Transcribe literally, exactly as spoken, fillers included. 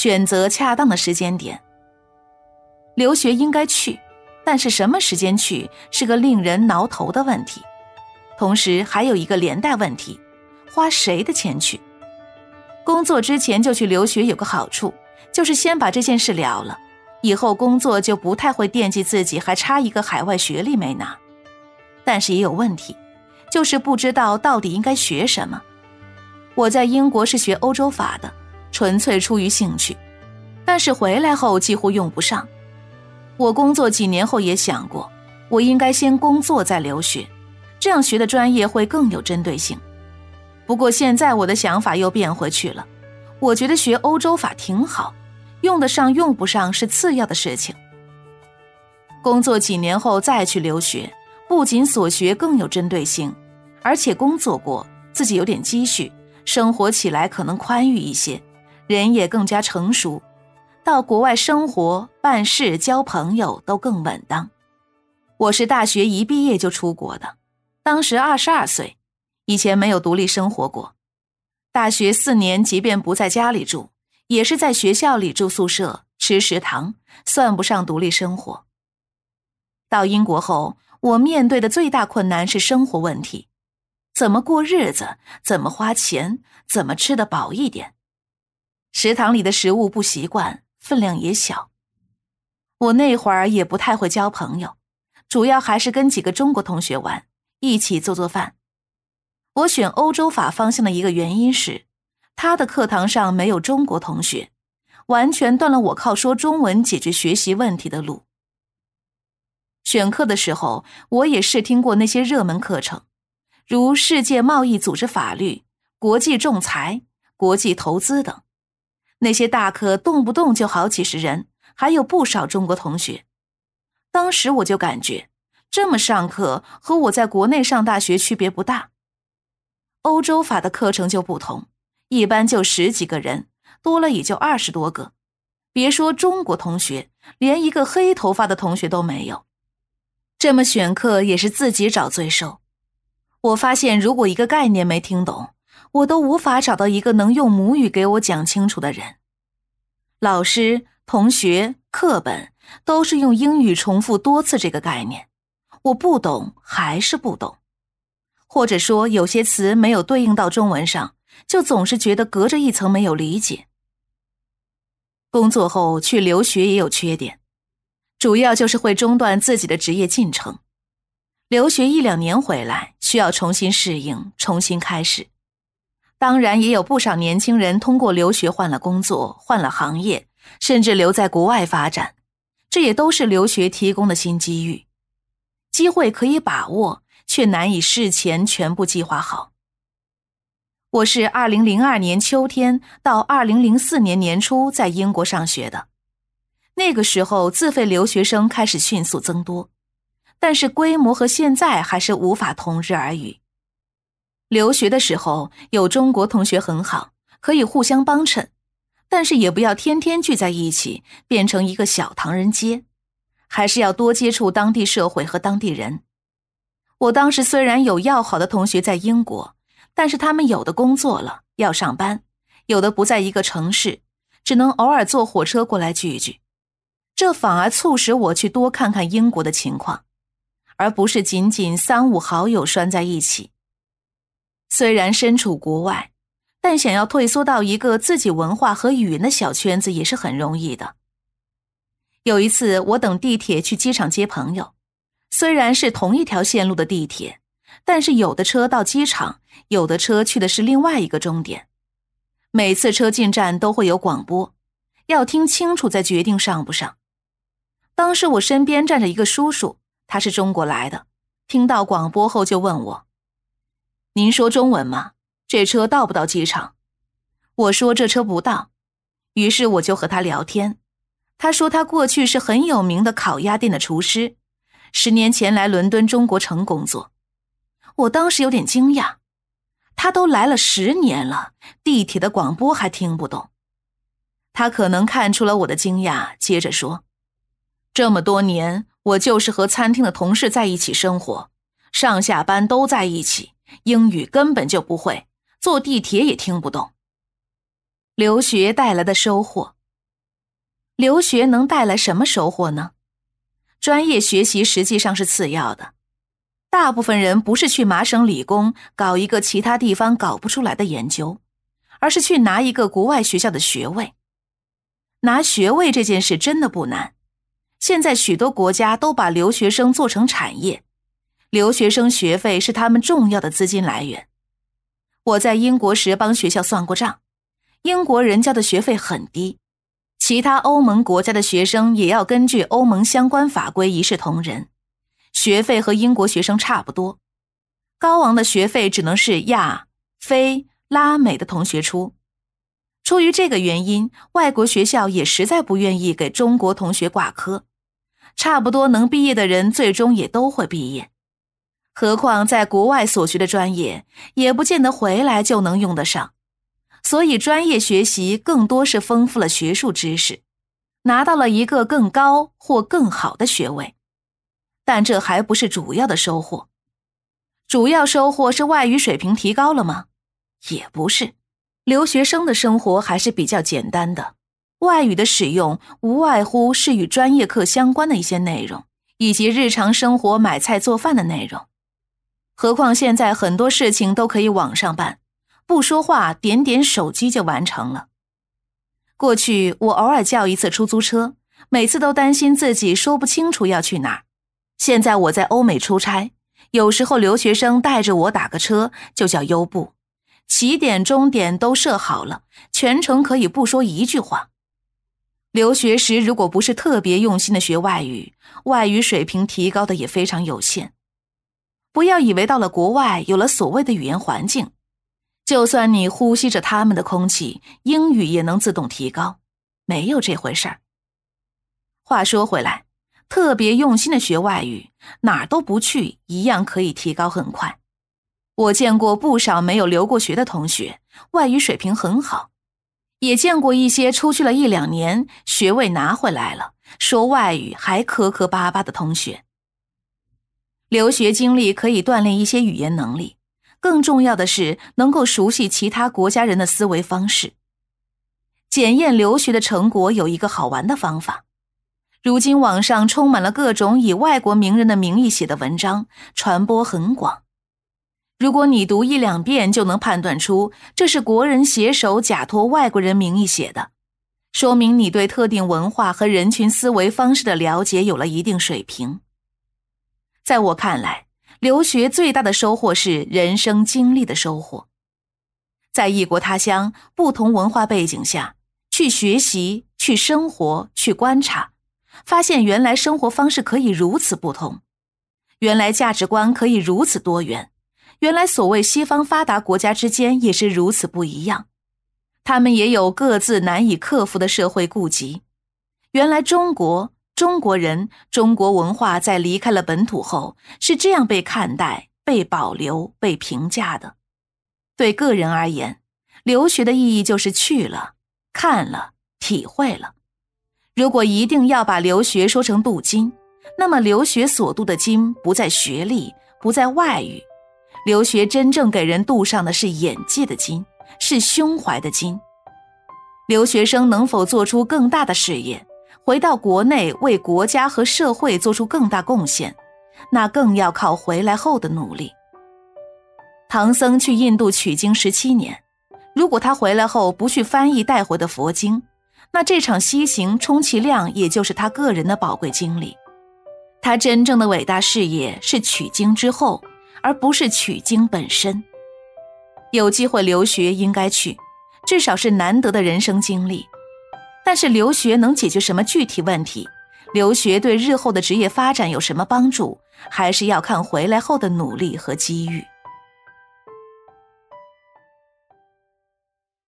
选择恰当的时间点。留学应该去，但是什么时间去是个令人挠头的问题。同时还有一个连带问题，花谁的钱去？工作之前就去留学有个好处，就是先把这件事了了，以后工作就不太会惦记自己还差一个海外学历没拿。但是也有问题，就是不知道到底应该学什么。我在英国是学欧洲法的，纯粹出于兴趣，但是回来后几乎用不上。我工作几年后也想过，我应该先工作再留学，这样学的专业会更有针对性。不过现在我的想法又变回去了，我觉得学欧洲法挺好，用得上用不上是次要的事情。工作几年后再去留学，不仅所学更有针对性，而且工作过，自己有点积蓄，生活起来可能宽裕一些，人也更加成熟，到国外生活、办事、交朋友都更稳当。我是大学一毕业就出国的，当时二十二岁，以前没有独立生活过。大学四年即便不在家里住，也是在学校里住宿舍，吃食堂，算不上独立生活。到英国后，我面对的最大困难是生活问题，怎么过日子，怎么花钱，怎么吃得饱一点。食堂里的食物不习惯，分量也小。我那会儿也不太会交朋友，主要还是跟几个中国同学玩，一起做做饭。我选欧洲法方向的一个原因是，他的课堂上没有中国同学，完全断了我靠说中文解决学习问题的路。选课的时候，我也试听过那些热门课程，如世界贸易组织法律、国际仲裁、国际投资等。那些大课动不动就好几十人，还有不少中国同学。当时我就感觉，这么上课和我在国内上大学区别不大。欧洲法的课程就不同，一般就十几个人，多了也就二十多个。别说中国同学，连一个黑头发的同学都没有。这么选课也是自己找罪受。我发现如果一个概念没听懂，我都无法找到一个能用母语给我讲清楚的人。老师、同学、课本都是用英语重复多次这个概念，我不懂还是不懂。或者说有些词没有对应到中文上，就总是觉得隔着一层没有理解。工作后去留学也有缺点，主要就是会中断自己的职业进程。留学一两年回来，需要重新适应，重新开始。当然也有不少年轻人通过留学换了工作，换了行业，甚至留在国外发展，这也都是留学提供的新机遇。机会可以把握，却难以事前全部计划好。我是二零零二年秋天到二零零四年年初在英国上学的，那个时候自费留学生开始迅速增多，但是规模和现在还是无法同日而语。留学的时候有中国同学很好，可以互相帮衬，但是也不要天天聚在一起，变成一个小唐人街，还是要多接触当地社会和当地人。我当时虽然有要好的同学在英国，但是他们有的工作了，要上班，有的不在一个城市，只能偶尔坐火车过来聚聚。这反而促使我去多看看英国的情况，而不是仅仅三五好友拴在一起。虽然身处国外，但想要退缩到一个自己文化和语言的小圈子也是很容易的。有一次我等地铁去机场接朋友，虽然是同一条线路的地铁，但是有的车到机场，有的车去的是另外一个终点。每次车进站都会有广播，要听清楚再决定上不上。当时我身边站着一个叔叔，他是中国来的，听到广播后就问我：您说中文吗？这车到不到机场？我说这车不到。于是我就和他聊天。他说他过去是很有名的烤鸭店的厨师，十年前来伦敦中国城工作。我当时有点惊讶，他都来了十年了，地铁的广播还听不懂。他可能看出了我的惊讶，接着说：这么多年，我就是和餐厅的同事在一起生活，上下班都在一起，英语根本就不会，坐地铁也听不懂。留学带来的收获， 留学能带来什么收获呢？专业学习实际上是次要的。大部分人不是去麻省理工搞一个其他地方搞不出来的研究，而是去拿一个国外学校的学位。拿学位这件事真的不难，现在许多国家都把留学生做成产业，留学生学费是他们重要的资金来源。我在英国时帮学校算过账，英国人交的学费很低，其他欧盟国家的学生也要根据欧盟相关法规一视同仁，学费和英国学生差不多。高昂的学费只能是亚、非、拉美的同学出。出于这个原因，外国学校也实在不愿意给中国同学挂科，差不多能毕业的人最终也都会毕业。何况在国外所学的专业，也不见得回来就能用得上。所以专业学习更多是丰富了学术知识，拿到了一个更高或更好的学位。但这还不是主要的收获。主要收获是外语水平提高了吗？也不是。留学生的生活还是比较简单的，外语的使用无外乎是与专业课相关的一些内容，以及日常生活买菜做饭的内容。何况现在很多事情都可以网上办，不说话点点手机就完成了。过去我偶尔叫一次出租车，每次都担心自己说不清楚要去哪儿。现在我在欧美出差，有时候留学生带着我打个车就叫优步，起点终点都设好了，全程可以不说一句话。留学时如果不是特别用心的学外语，外语水平提高的也非常有限。不要以为到了国外有了所谓的语言环境，就算你呼吸着他们的空气，英语也能自动提高，没有这回事儿。话说回来，特别用心的学外语，哪儿都不去，一样可以提高很快。我见过不少没有留过学的同学，外语水平很好，也见过一些出去了一两年，学位拿回来了，说外语还磕磕巴巴的同学。留学经历可以锻炼一些语言能力，更重要的是能够熟悉其他国家人的思维方式。检验留学的成果有一个好玩的方法。如今网上充满了各种以外国名人的名义写的文章，传播很广。如果你读一两遍就能判断出这是国人写手假托外国人名义写的，说明你对特定文化和人群思维方式的了解有了一定水平。在我看来，留学最大的收获是人生经历的收获。在异国他乡，不同文化背景下，去学习，去生活，去观察，发现原来生活方式可以如此不同，原来价值观可以如此多元，原来所谓西方发达国家之间也是如此不一样，他们也有各自难以克服的社会痼疾。原来中国、中国人、中国文化在离开了本土后是这样被看待、被保留、被评价的。对个人而言，留学的意义就是去了、看了、体会了。如果一定要把留学说成镀金，那么留学所镀的金不在学历，不在外语，留学真正给人镀上的是眼界的金，是胸怀的金。留学生能否做出更大的事业，回到国内为国家和社会做出更大贡献，那更要靠回来后的努力。唐僧去印度取经十七年，如果他回来后不去翻译带回的佛经，那这场西行充其量也就是他个人的宝贵经历。他真正的伟大事业是取经之后，而不是取经本身。有机会留学应该去，至少是难得的人生经历。但是留学能解决什么具体问题，留学对日后的职业发展有什么帮助，还是要看回来后的努力和机遇。